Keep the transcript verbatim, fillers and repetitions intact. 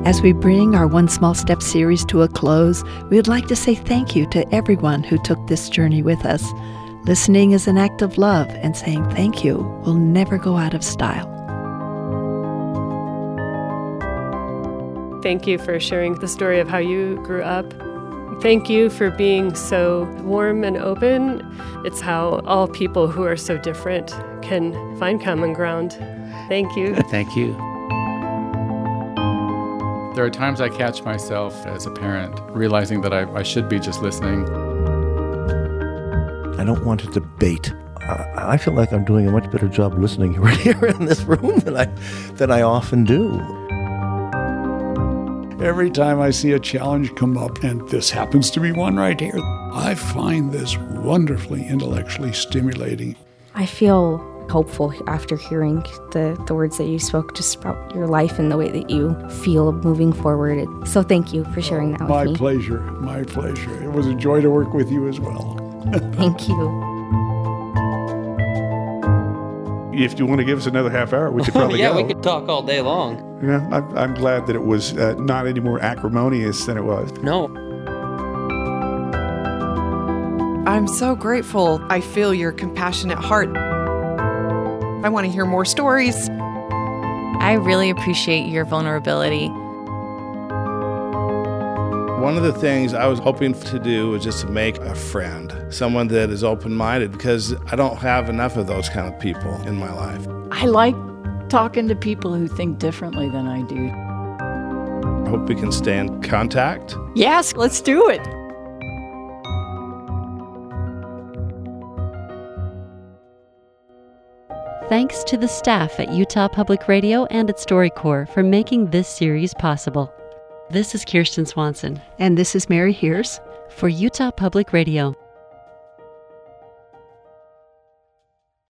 As we bring our One Small Step series to a close, we would like to say thank you to everyone who took this journey with us. Listening is an act of love, and saying thank you will never go out of style. Thank you for sharing the story of how you grew up. Thank you for being so warm and open. It's how all people who are so different can find common ground. Thank you. Thank you. There are times I catch myself as a parent realizing that I, I should be just listening. I don't want to debate. I, I feel like I'm doing a much better job listening right here in this room than I, than I often do. Every time I see a challenge come up, and this happens to be one right here, I find this wonderfully intellectually stimulating. I feel hopeful after hearing the, the words that you spoke just about your life and the way that you feel moving forward. So thank you for sharing that with my me. My pleasure, my pleasure. It was a joy to work with you as well. Thank you. If you want to give us another half hour, we could probably yeah, go. we could talk all day long. Yeah, I'm, I'm glad that it was uh, not any more acrimonious than it was. No. I'm so grateful. I feel your compassionate heart. I want to hear more stories. I really appreciate your vulnerability. One of the things I was hoping to do was just to make a friend, someone that is open-minded, because I don't have enough of those kind of people in my life. I like talking to people who think differently than I do. I hope we can stay in contact. Yes, let's do it. Thanks to the staff at Utah Public Radio and at StoryCorps for making this series possible. This is Kirsten Swanson. And this is Mary Hears for Utah Public Radio.